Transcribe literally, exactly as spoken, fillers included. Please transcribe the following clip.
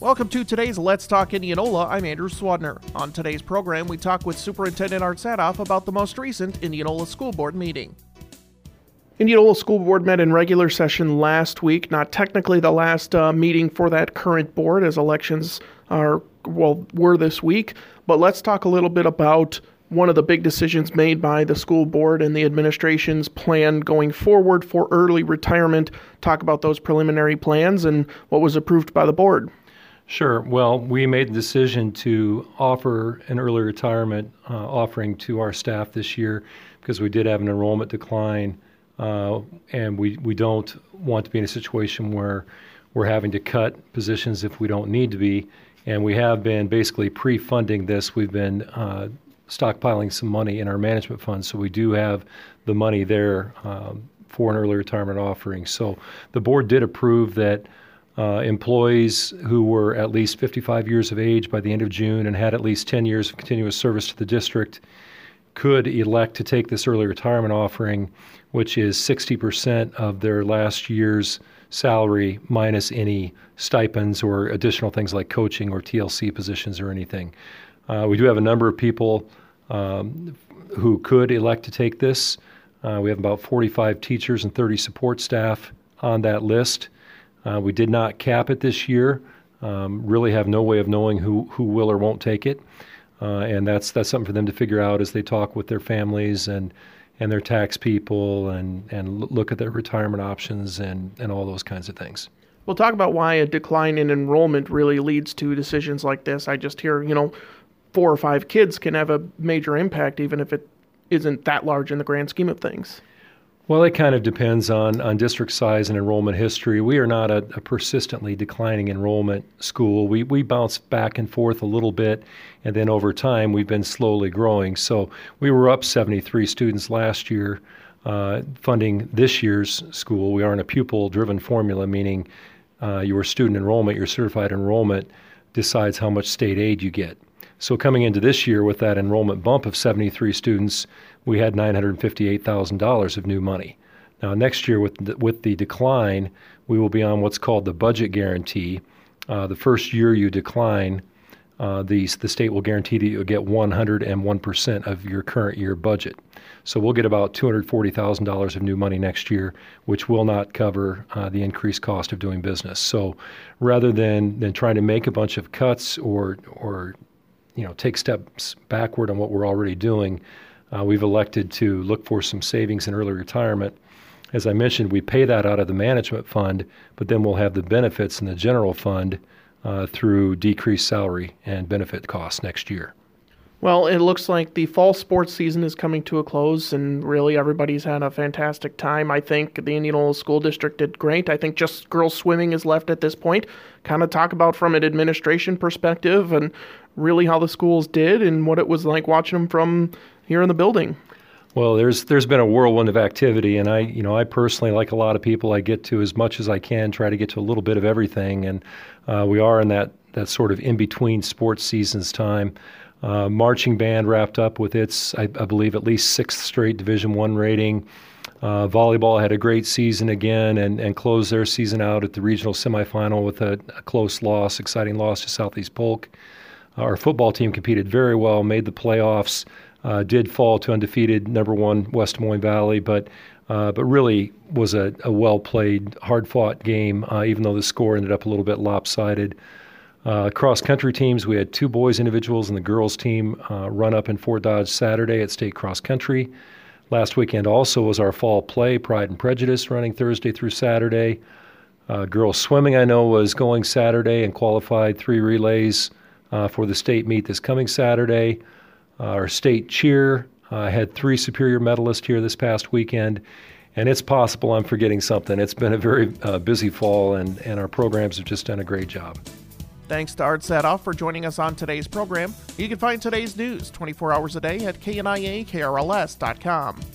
Welcome to today's Let's Talk Indianola. I'm Andrew Swadner. On today's program, we talk with Superintendent Art Sadoff about the most recent Indianola School Board meeting. Indianola School Board met in regular session last week, not technically the last uh, meeting for that current board as elections are, well, were this week, but let's talk a little bit about one of the big decisions made by the school board and the administration's plan going forward for early retirement. Talk about those preliminary plans and what was approved by the board. Sure. Well, we made the decision to offer an early retirement uh, offering to our staff this year because we did have an enrollment decline, uh, and we, we don't want to be in a situation where we're having to cut positions if we don't need to be. And we have been basically pre-funding this. We've been uh, stockpiling some money in our management fund, so we do have the money there um, for an early retirement offering. So the board did approve that Uh, employees who were at least fifty-five years of age by the end of June and had at least ten years of continuous service to the district could elect to take this early retirement offering, which is sixty percent of their last year's salary minus any stipends or additional things like coaching or T L C positions or anything. Uh, we do have a number of people um, who could elect to take this. Uh, we have about forty-five teachers and thirty support staff on that list. Uh, we did not cap it this year. Um, really have no way of knowing who, who will or won't take it. Uh, and that's that's something for them to figure out as they talk with their families and and their tax people and, and look at their retirement options and, and all those kinds of things. We'll talk about why a decline in enrollment really leads to decisions like this. I just hear, you know, four or five kids can have a major impact even if it isn't that large in the grand scheme of things. Well, it kind of depends on, on district size and enrollment history. We are not a, a persistently declining enrollment school. We we bounce back and forth a little bit, and then over time we've been slowly growing. So we were up seventy-three students last year, uh, funding this year's school. We are in a pupil-driven formula, meaning uh, your student enrollment, your certified enrollment, decides how much state aid you get. So coming into this year with that enrollment bump of seventy-three students, we had nine hundred fifty-eight thousand dollars of new money. Now next year with the, with the decline, we will be on what's called the budget guarantee. Uh, the first year you decline, uh, the, the state will guarantee that you'll get one hundred one percent of your current year budget. So we'll get about two hundred forty thousand dollars of new money next year, which will not cover uh, the increased cost of doing business. So rather than, than trying to make a bunch of cuts or or you know, take steps backward on what we're already doing, uh, we've elected to look for some savings in early retirement. As I mentioned, we pay that out of the management fund, but then we'll have the benefits in the general fund uh, through decreased salary and benefit costs next year. Well, it looks like the fall sports season is coming to a close, and really everybody's had a fantastic time. I think the Indianola School District did great. I think just girls swimming is left at this point. Kind of talk about from an administration perspective and really how the schools did and what it was like watching them from here in the building. Well, there's there's been a whirlwind of activity, and I, you know, I personally, like a lot of people, I get to as much as I can, try to get to a little bit of everything, and uh, we are in that that sort of in between sports seasons time. Uh, marching band wrapped up with its, I, I believe, at least sixth straight Division One rating. Uh, volleyball had a great season again and, and closed their season out at the regional semifinal with a, a close loss, exciting loss to Southeast Polk. Our football team competed very well, made the playoffs, uh, did fall to undefeated number one West Des Moines Valley, but uh, but really was a, a well-played, hard-fought game, uh, even though the score ended up a little bit lopsided. Uh, cross-country teams, we had two boys individuals and the girls team uh, run up in Fort Dodge Saturday at state cross-country. Last weekend also was our fall play, Pride and Prejudice, running Thursday through Saturday. Uh, girls swimming, I know, was going Saturday and qualified three relays uh, for the state meet this coming Saturday. Uh, our state cheer uh, had three superior medalists here this past weekend. And it's possible I'm forgetting something. It's been a very uh, busy fall, and, and our programs have just done a great job. Thanks to Art Sadoff for joining us on today's program. You can find today's news twenty-four hours a day at K N I A K R L S dot com.